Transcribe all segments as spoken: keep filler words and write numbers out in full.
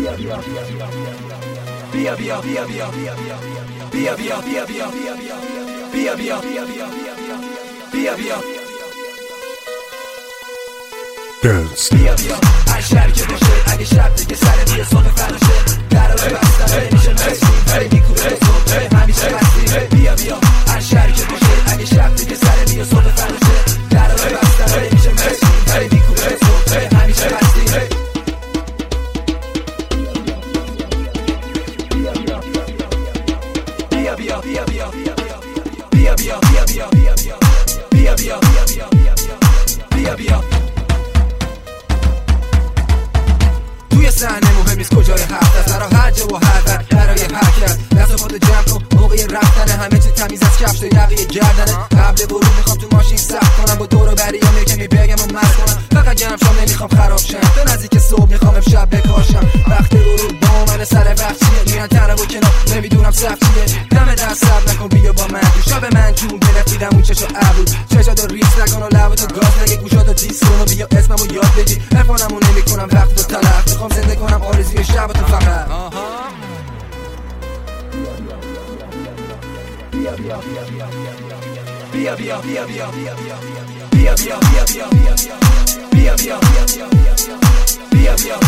بیا بیا بیا بیا بیا بیا بیا بیا بیا بیا بیا بیا Dance. بیا بیا هر شهر که باشه اگه شب دیگه سر دیگه صبح فرشه در رو بستن نمیشه مرسیم ولی میکوبه صبح همیشه هستیم بیا بیا هر شهر که باشه اگه شب دیگه سر دیگه صبح فرشه در رو بستن نمیشه مرسیم ولی میکوبه صبح همیشه هستیم بیا بیا بیا بیا بیا بیا بیا بیا بیا بیا بیا بیا بیا توی صحنه مهم نیست کجای حرف است برای هر جا و هر وقت برای حرکت دست و پات جمع کن موقع رفتن همه چی تمیز از کفش تا یقه گردنه قبل ورود میخوام تو ماشین صبر کنم با دور و بریام یه کمی بگم و مست کنم فقط گرم شام نمیخوام خراب شم تا نزدیک صبح میخوام امشب بکاشم وقت ورود با من سر وقت چیه میرن طرف و کنار نمیدونم صف چیه دم دست صبر نکن بیا با من تو شب من جون گرفتیدم اون چشا ابرو چشاتو ریز نکن و لبتو گاز نگه گوشاتو دیس کن و بیا اسممو یاد بگی افانمو نمیکنم وقت تو تلخ میخوام زنده کنم آرزوی شبتو فقط بیا بیا بیا بیا بیا بیا بیا بیا بیا بیا بیا بیا بیا بیا بیا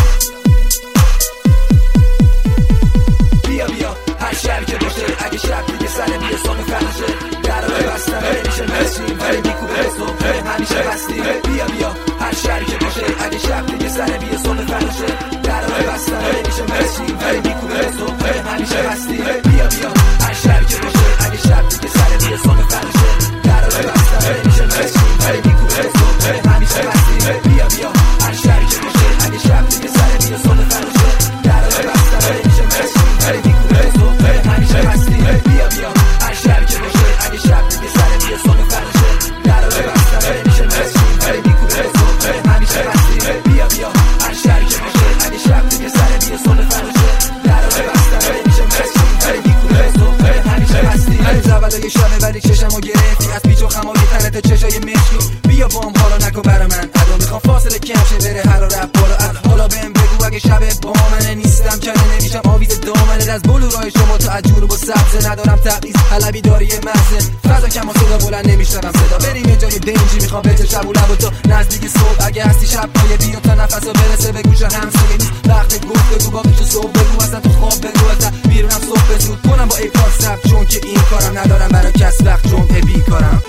بیا بیا هر شهر که باشه اگه شب دیگه سر دیگه صبح فرشه در رو بستن نمیشه مرسیم ولی میکوبه صبح همیشه هستیم بیا بیا هر شهر که باشه اگه شب دیگه سر دیگه صبح فرشه در رو بستن نمیشه مرسیم ولی میکوبه صبح همیشه هستیم بیا بیا هر شهر که باشه اگه شب دیگه سر دیگه صبح فرشه در رو بستن نمیشه مرسیم ولی میکوبه صبح همیشه هستیم بیا بیا هر شهر که باشه اگه شب دیگه سر دیگه صبح فرشه در رو بستن نمیشه مرسیم ولی میکوبه صبح همیشه هستیم بیا بیا هر شهر که باشه اگه شب دیگه سر دیگه صبح فرشه در رو بستن نمیشه مرسیم ولی میکوبه صبح همیشه هستیم بیا بیا هر شهر که باشه اگه شب دیگه سر دیگه صبح فرشه در رو بستن نمیشه مرسیم ولی میکوبه صبح همیشه هستیم هنوز اولای شبه ولی چشمو گرفتی از پیچ و خمای تنت چشای مشکی بیا بام حالا نکن برا من ادا میخوام فاصله کم شه بره حرارت بالا از حالا بهم بگو اگه شب با منه نیستم کنه نمیشم آویز دامنه از بلورای شما تا از جنوب و سبز ندارم تبعیض حلبی داری مزه فضا کم و صدا بلند نمیشنوم صدا بریم یه جای دنجی میخوام بهت شب و لب و تو نزدیک صبح اگه هستی شب پای بیا تا نفسو برسه به گوش همسایه نیست وقت گفت بگو با تو صبح بگو اصلا تو خواب بگو اصلا بیرونم صبح زود کنم با ایپاد سب چون که این کارم ندارم برای کس وقت جمعه بیکارم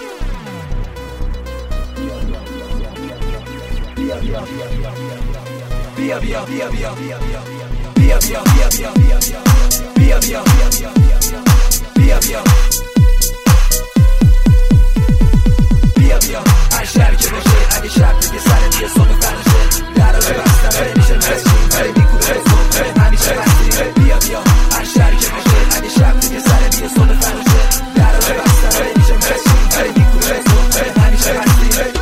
بیا بیا بیا بیا بیا بیا بیا بیا بیا بیا بیا بیا بیا بیا بیا هر شهر که باشه اگه شب دیگه سر دیگه صبح فرشه در رو بستن نمیشه مرسیم ولی میکوبه صبح همیشه هستیم بیا بیا هر شهر که باشه اگه شب دیگه سر دیگه صبح فرشه در رو بستن نمیشه مرسیم ولی میکوبه صبح همیشه هستیم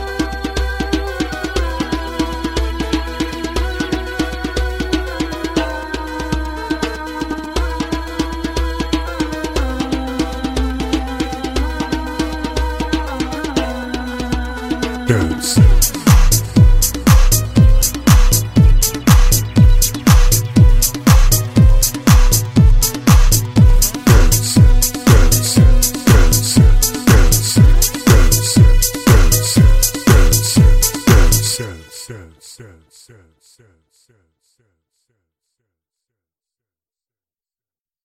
Dance. Dance.